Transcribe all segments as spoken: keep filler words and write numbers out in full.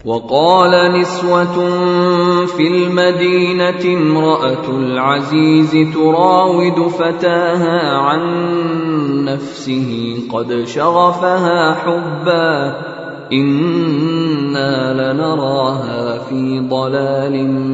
وقال نسوة في المدينة امرأة العزيز تراود فتاها عن نفسه قد شغفها حبا إنا لنراها في ضلال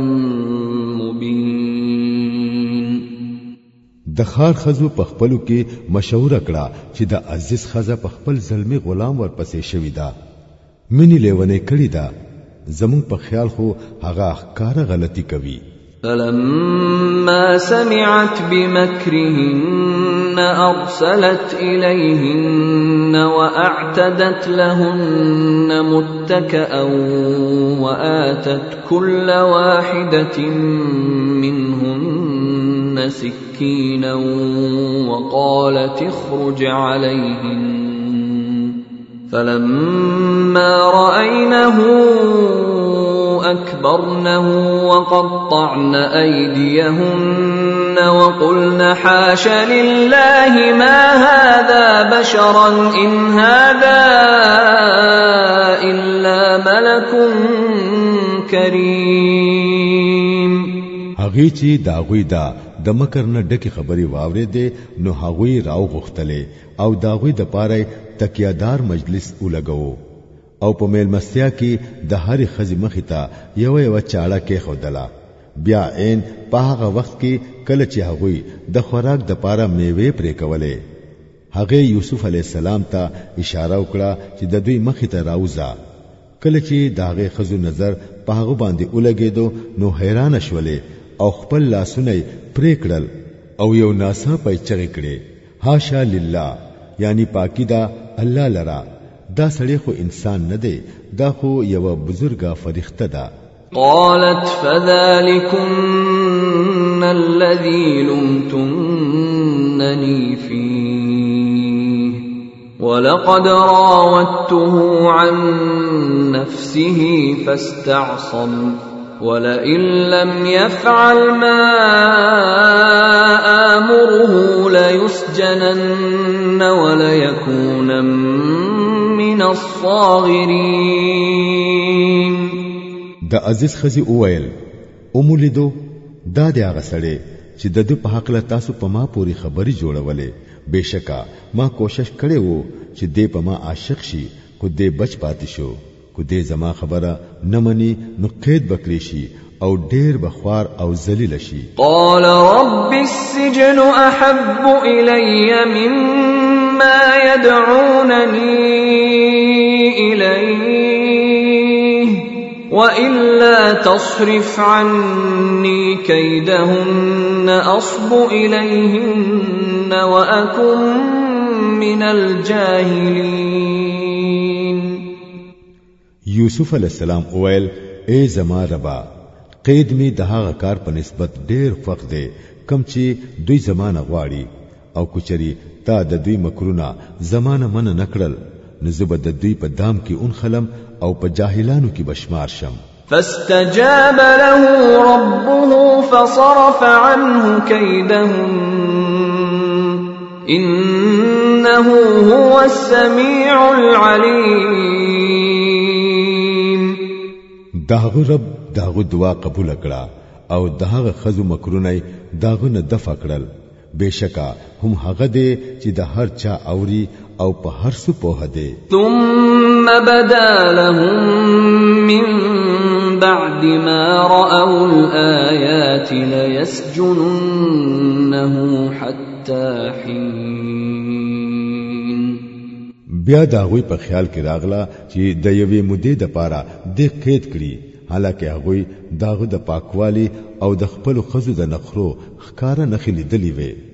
مبين. د خار خزو په خپلو کې مشوره کړه چې د عزیز خزه په خپل ظلمي غلام ورپسې شوی دا منی لیونه کړی دا زمون په خیال خو هغه ښکارا غلطي کوي. فلما سمعت بمكرهن أرسلت إليهن وأعتدت لهن متكئا وآتت كل واحدة منهن سكينا وقالت اخرج عليهن فلما رأينه أكبرنه وقطعن أيديهن وقلن حاش لله ما هذا بشرا إن هذا إلا ملك كريم. هغه چې داغوی دا د مکر نه ډکه خبري واورې دي نو هغوی راو غختله او داغوی د پاره تکیادار مجلس ولګو او په میل مستیا کې د هرې خزي مخې ته یو یو چاړه کې خودلا. بیا عین په هغه وخت کې کله چې هغوی د خوراک د پاره میوه پرې کولې هغه یوسف علی السلام ته اشاره وکړه چې د دوی مخې ته راوځه. کله چې داغه خزو نظر په هغه باندې ولګېدو نو حیران شولې او خپل لاسونه پرې کړل او یو ناسا په چغې کړې هاشا لله یعنی پاکی دا الله لرا دا سړی خو انسان نه دی دا خو یو بزرګه فرښتہ ده. قالت فذلكن الذي لمتنني فيه ولقد راودته عن نفسه فاستعصم ولئن لم يفعل ما آمره ليسجنن وليكون من الصاغرين. د عزیز خزي اویل اومولیدو دا د هغه سړی چې د دې په حق له تاسو په ما پوری خبري جوړولې بهشکه ما کوشش کړې وو چې دې په ما عاشق شي خو دې بچ پاتې شو کو دې زما خبره نه مني نو قید بکړي شي او ډېر بخوار او ذلیل شي. قال رب السجن احب الي مما يدعونني اليه والا تصرف عني كيدهن اصب اليهن واكن من الجاهلين. یوسف علیہ السلام اویل اے زما ربا قید می د هغه کار په نسبت ډیر فقط دی کم چې دوی زمانه غواړي او کچري تا د دوی مکرونه زمانه من نکړل نزبد د دوی په دام کې اون خلم او په جاهلانو کې بشمار شم. فاستجاب له ربه فصرف عنه كيدهم إنه هو السميع العليم. داغه رب داغه دعا قبول کړه او داغه خزو مکرونه داغه نه دفع کړل بشکا هم هغه دی چې د هر چا اوري او په هر څه په دی. ثم بدا لهم من بعد ما رأوا الآيات ليسجننه حتى حين. بیا داغوی په خیال کې راغله چې د یوې مودې د پاره د قید کړي حالکه هغه داغه د پاکوالي او د خپل خزو د نخرو ښکارا نخلي دلی وي.